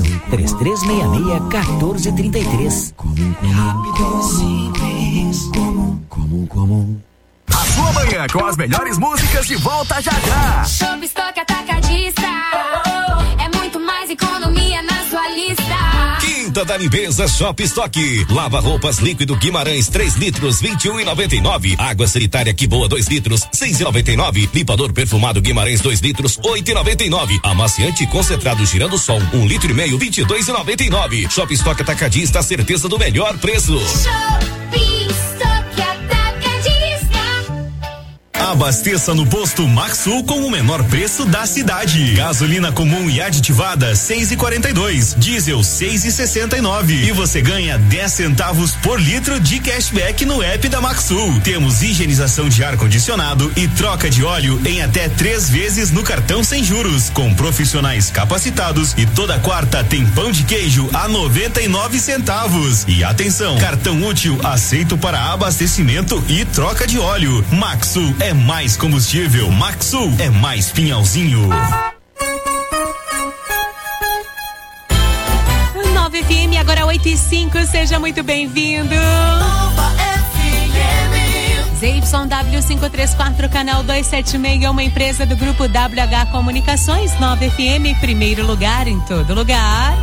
3366-1433. É rápido e simples. Comum. A sua manhã com as melhores músicas de volta já já. Shop Stock Atacadista. É muito mais economia na sua lista. Quinta da limpeza Shop Stock. Lava roupas líquido Guimarães 3 litros 21,99. Água sanitária Que Boa 2 litros 6,99. Limpador perfumado Guimarães 2 litros 8,99. Amaciante concentrado Girando Sol 1,5 litro 22,99. Shop Stock Atacadista, a certeza do melhor preço. Shopping Stock Atacadista. Abasteça no posto Maxsul com o menor preço da cidade. Gasolina comum e aditivada 6,42, diesel 6,69 e você ganha 10 centavos por litro de cashback no app da Maxsul. Temos higienização de ar condicionado e troca de óleo em até 3 vezes no cartão sem juros, com profissionais capacitados, e toda quarta tem pão de queijo a 99 centavos. E atenção, cartão útil aceito para abastecimento e troca de óleo. Maxsul é mais combustível. Maxsul é mais Pinhalzinho. 9 FM, agora 8:05, seja muito bem-vindo. Nova FM. ZYW 534, canal 276, uma empresa do grupo WH Comunicações. 9 FM, primeiro lugar em todo lugar.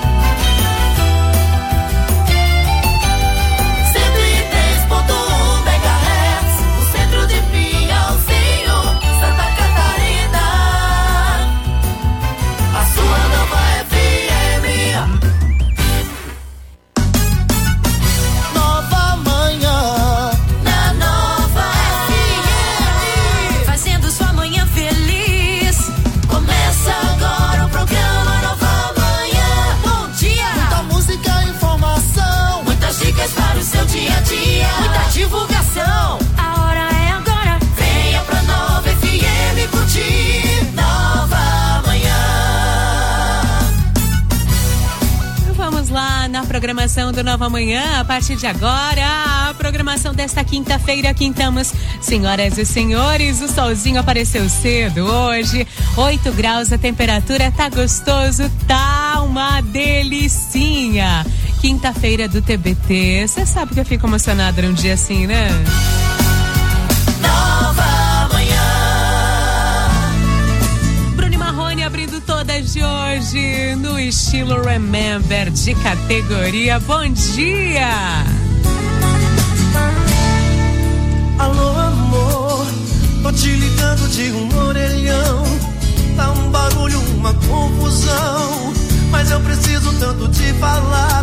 Divulgação, a hora é agora. Venha pra Nova FM curtir Nova Manhã. Vamos lá na programação do Nova Manhã. A partir de agora, a programação desta quinta-feira. Aqui estamos, senhoras e senhores. O solzinho apareceu cedo hoje. 8 graus, a temperatura tá gostoso, tá uma delicinha. Quinta-feira do TBT. Você sabe que eu fico emocionada num dia assim, né? Nova Manhã. Bruno Marrone abrindo todas de hoje no estilo Remember de categoria. Bom dia! Alô, amor, tô te ligando de um orelhão. Tá um barulho, uma confusão, mas eu preciso tanto te falar.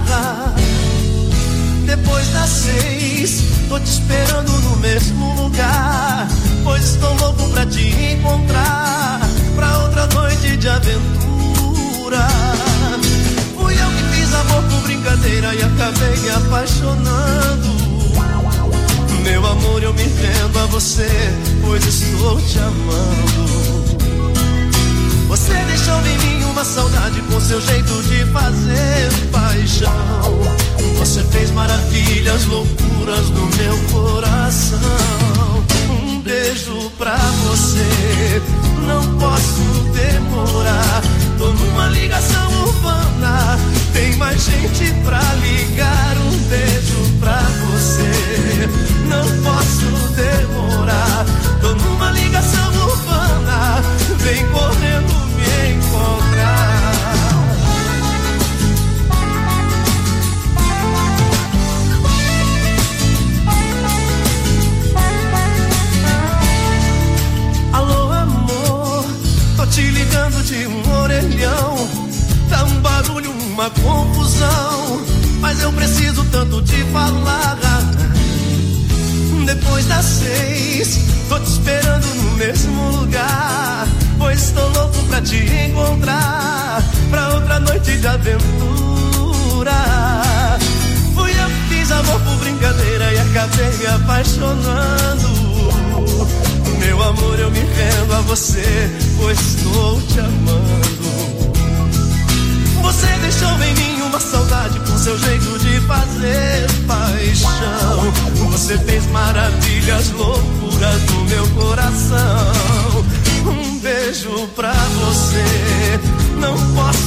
Depois das 6, tô te esperando no mesmo lugar, pois estou louco pra te encontrar, pra outra noite de aventura. Fui eu que fiz amor por brincadeira e acabei me apaixonando. Meu amor, eu me rendo a você, pois estou te amando. Você deixou em mim uma nenhuma saudade com seu jeito de fazer paixão. Você fez maravilhas, loucuras no meu coração. Um beijo pra você, não posso demorar. Tô numa ligação urbana, tem mais gente pra ligar. Um beijo pra você, não posso demorar. Tô numa ligação urbana, vem correndo me encontrar. Alô, amor, tô te ligando de um orelhão. Tá um barulho, uma confusão, mas eu preciso tanto te falar. Depois das 6, tô te esperando no mesmo lugar, pois estou louco pra te encontrar, pra outra noite de aventura. Fui eu que fiz amor por brincadeira e acabei me apaixonando. Meu amor, eu me rendo a você, pois estou te amando. Você deixou em mim uma saudade com seu jeito de fazer paixão. Você fez maravilhas, loucuras no meu coração. Um beijo pra você, não posso